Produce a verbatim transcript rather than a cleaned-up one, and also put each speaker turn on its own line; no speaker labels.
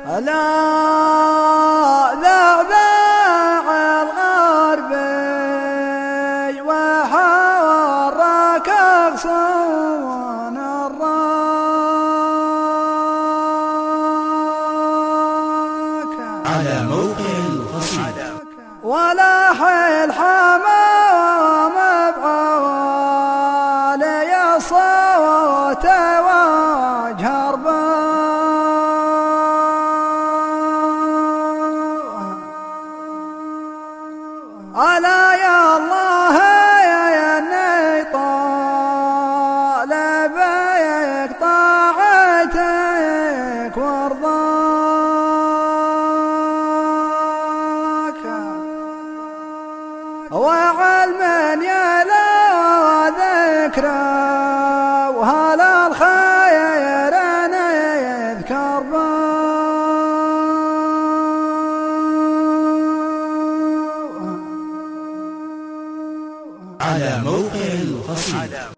لا لا ذاع الغربي وحرك أغصان الراك
على موقع القصيدة
ولا حيل حمام بعوالي صوت وجه ألا يا الله يا اني طالبك طاعتك وارضاك وعلما يلا ذكرى وهل الخير نذكر
على موقع القصيدة.